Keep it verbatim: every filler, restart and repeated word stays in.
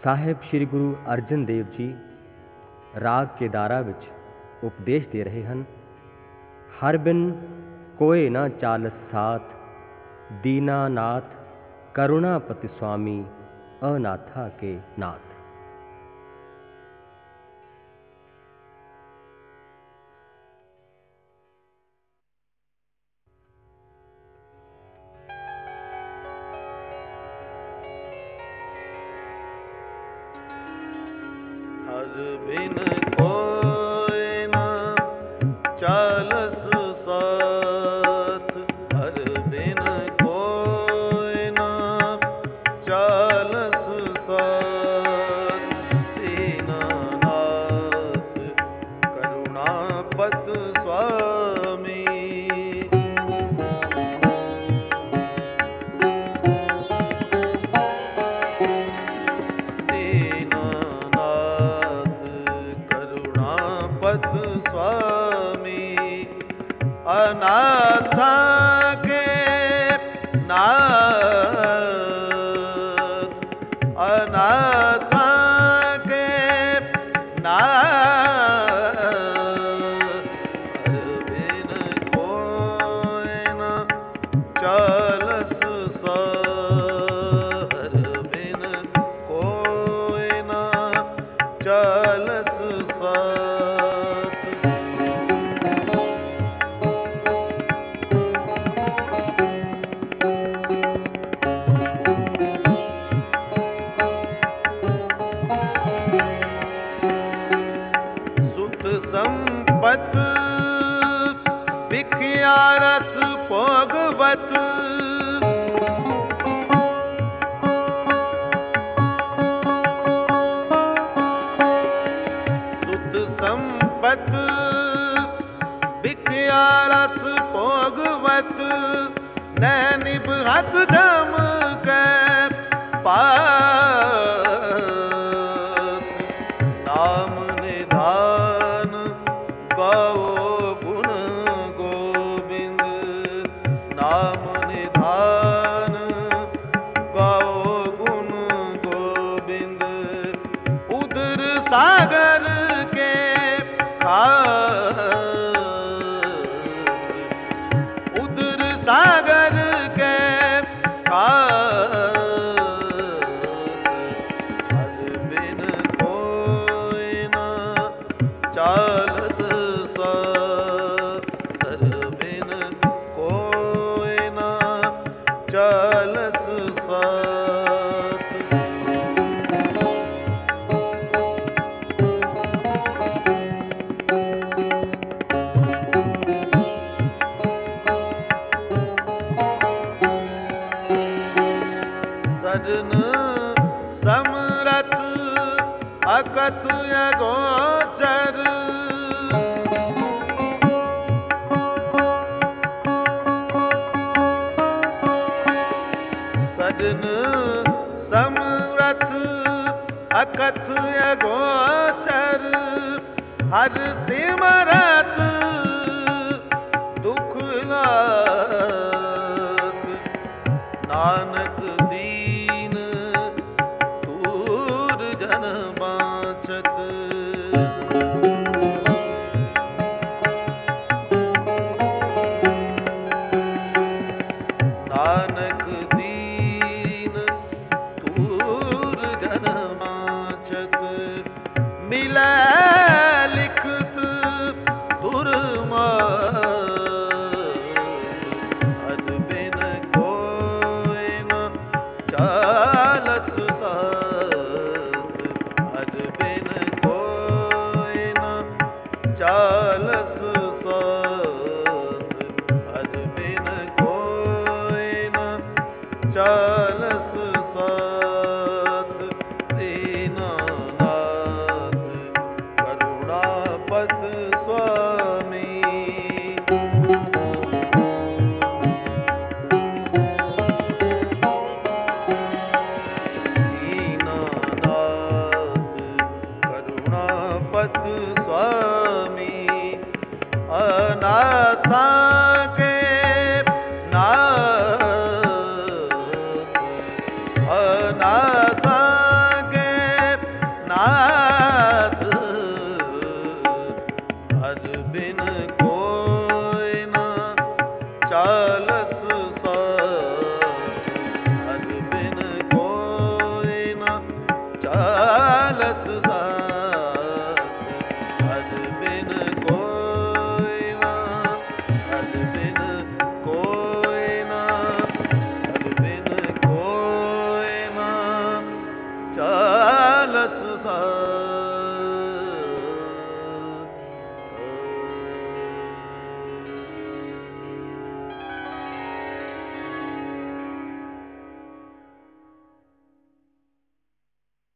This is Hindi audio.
ਸਾਹਿਬ ਸ੍ਰੀ ਗੁਰੂ ਅਰਜਨ ਦੇਵ ਜੀ ਰਾਗ ਕੇਦਾਰਾ ਵਿੱਚ ਉਪਦੇਸ਼ ਦੇ ਰਹੇ ਹਨ। ਹਰ ਬਿਨ ਕੋਏ ਨਾ ਚਾਲਸ ਸਾਥ, ਦੀਨਾਨਾਥ ਕਰੁਣਾਪਤੀ ਸੁਆਮੀ, ਅਨਾਥਾ ਕੇ ਨਾਥ। हर बिन कोय ना चालस साथ, हर बिन कोय ना चालस साथ, दीनानाथ करुणापत स्वामी। स्वामी अनाथा के नाथ, अनाथा के नाथ। हर बिन कोय ना चालस साथ, हर बिन कोय ना चालस साथ। संपत बिखियारत भोगवत, सुत संपत बिखियारत भोगवत, नैनिब हथ जम के पास, नाम निधान गाओ गुण गोविंद, नाम निधान गाओ गुण गोविंद। उदर सागर के खास, उदर सागर के खास। हर बिन कोय ना चालस साथ, हर बिन कोय ना चालस साथ। सजन समरथ अकथ अगोचर, सजन समरथ अकथ अगोचर, हर सिमरत दुख लाथ। नानक दीन दूर जन बाँचत, नानक दीन दूर जन बाँचत। मिलै लिखत दुर्मात, हर बिन कोय ना चालस साथ, हर बिन कोय ना चालस साथ, हर बिन कोय ना बिन